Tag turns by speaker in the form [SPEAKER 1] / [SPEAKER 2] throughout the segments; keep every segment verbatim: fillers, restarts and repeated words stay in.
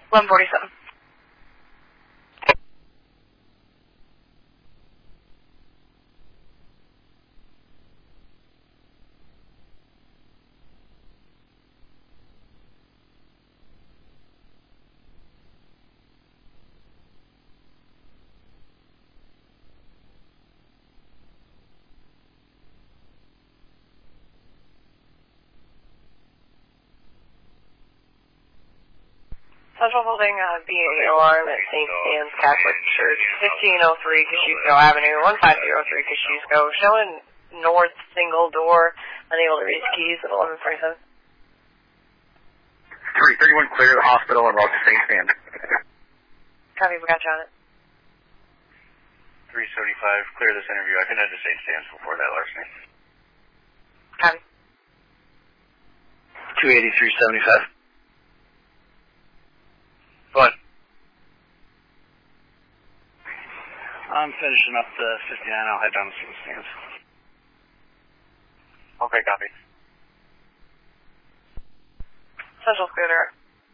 [SPEAKER 1] eleven forty-seven. Central Building, uh, B A alarm at Saint Stan's Catholic Church, fifteen oh three Kosciuszko Avenue, one five zero three Kosciuszko, showing north single door, unable to reach keys at eleven forty-seven.
[SPEAKER 2] three thirty-one clear the hospital and route to Saint Stan's.
[SPEAKER 1] Copy, we got you on it.
[SPEAKER 3] three seventy-five, clear this interview. I can head to Saint Stan's before that larceny.
[SPEAKER 1] Copy.
[SPEAKER 4] two eighty-three seventy-five.
[SPEAKER 3] What?
[SPEAKER 4] I'm finishing up the fifty-nine. I'll head down to Saint Stan's.
[SPEAKER 3] Okay, copy.
[SPEAKER 1] Central clear there.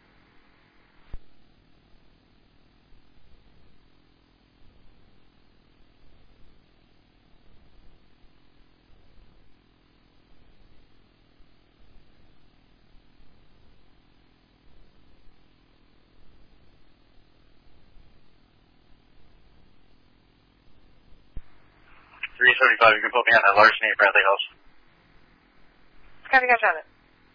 [SPEAKER 3] three seventy-five, you can put me on that larceny at Bradley House.
[SPEAKER 1] Copy, got you on it.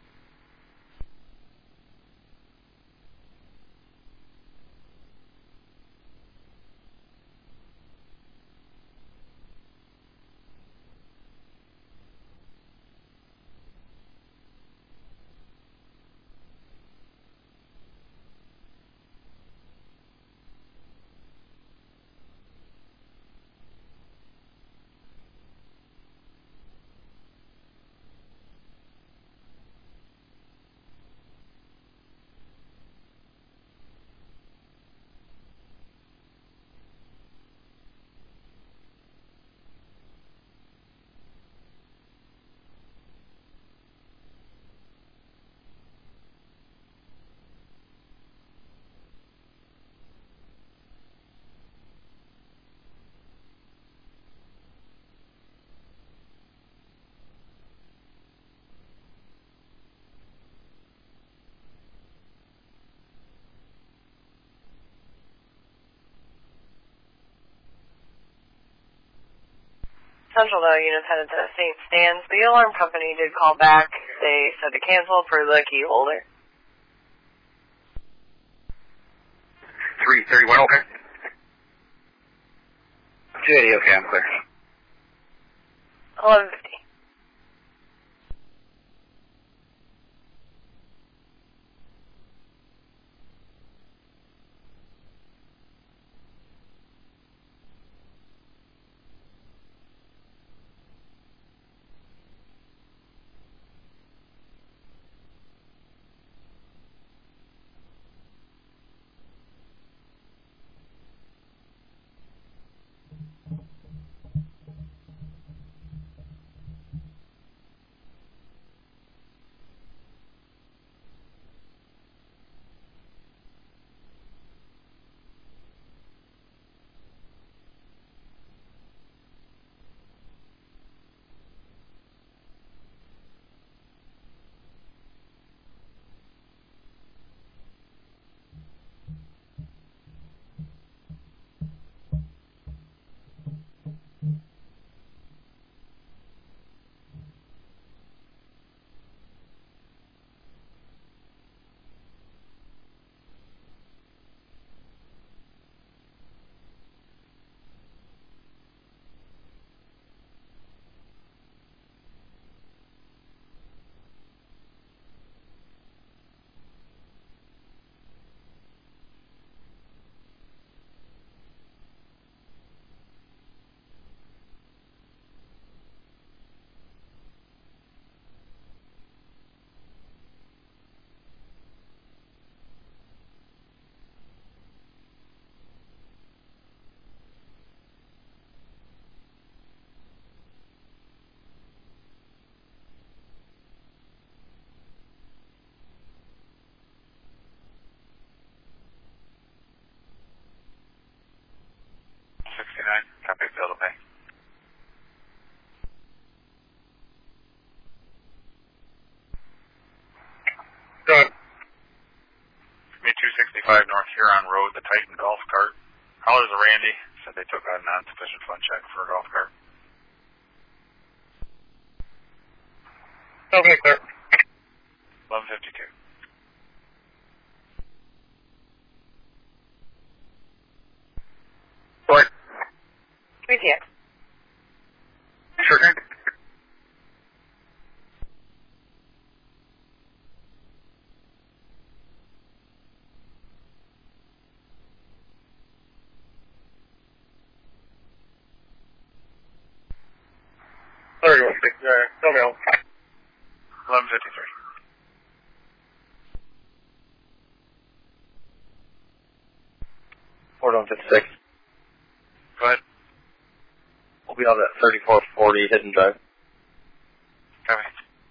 [SPEAKER 1] Central, though, units headed to Saint Stan's. The alarm company did call back. They said to cancel for the key holder.
[SPEAKER 2] three thirty-one, okay.
[SPEAKER 4] two eighty, okay, I'm clear.
[SPEAKER 1] eleven fifty.
[SPEAKER 3] five North Huron Road, the Titan golf cart. Callers are Randy. Said they took a non-sufficient fund check for a golf cart.
[SPEAKER 2] Okay, clear.
[SPEAKER 3] eleven fifty-two.
[SPEAKER 2] What?
[SPEAKER 1] three T X.
[SPEAKER 2] Sure thing. Sorry, one six. Uh, no, no.
[SPEAKER 3] eleven fifty-three.
[SPEAKER 2] Four one fifty-six.
[SPEAKER 3] Go ahead.
[SPEAKER 2] We'll be on that thirty-four forty Hidden Drive.
[SPEAKER 3] Copy.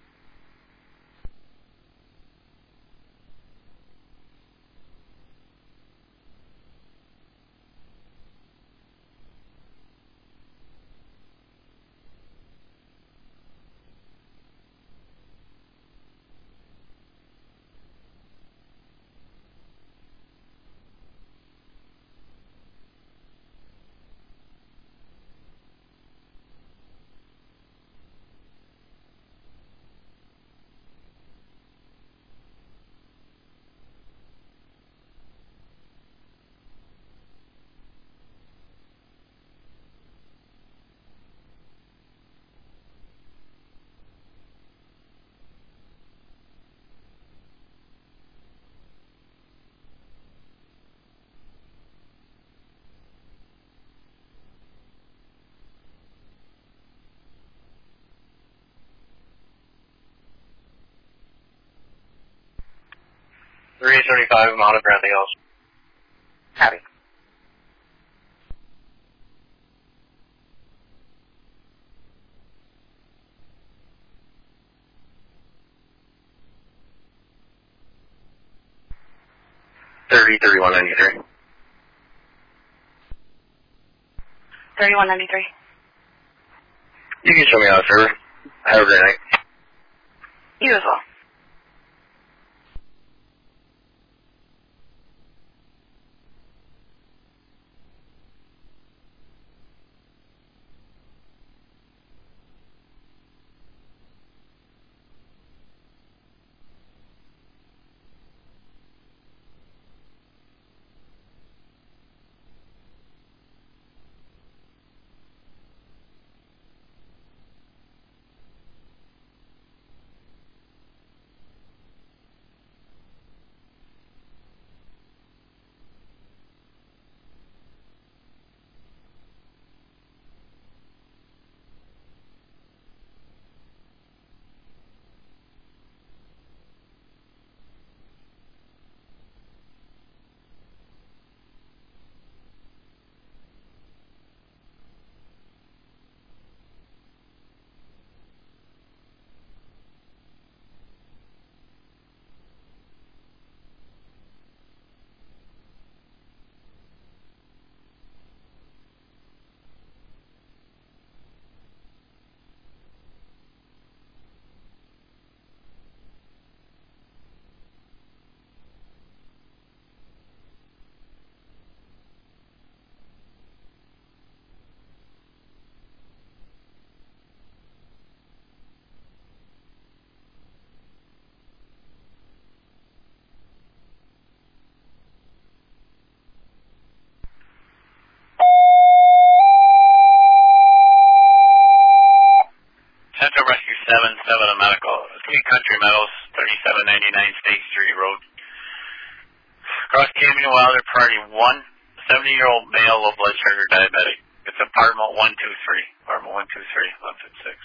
[SPEAKER 2] three thirty-five, I'm out of anything else.
[SPEAKER 1] Copy.
[SPEAKER 2] thirty, thirty-one ninety-three.
[SPEAKER 1] thirty-one ninety-three.
[SPEAKER 2] You can show me out, sir. Have a great night.
[SPEAKER 1] You as well.
[SPEAKER 3] Central Rescue seven, seven Medical. Three Country Meadows, thirty-seven ninety-nine State Street Road. Cross Camino Wilder, Party one, seventy-year-old male, low blood sugar, diabetic. It's apartment one two three. Apartment one two three, eleven fifty-six.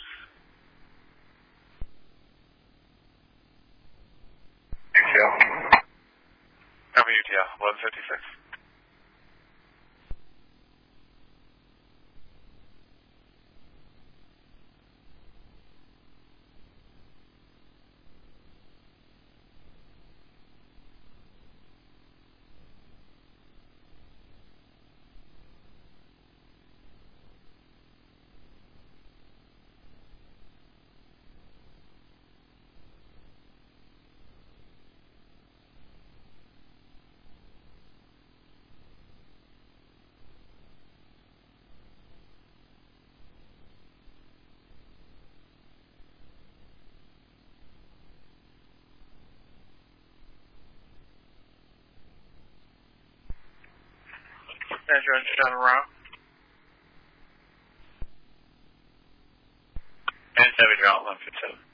[SPEAKER 2] U T L.
[SPEAKER 3] Copy U T L, eleven fifty-six.
[SPEAKER 5] That's George seven Row.
[SPEAKER 3] And seven Route one fifty-seven.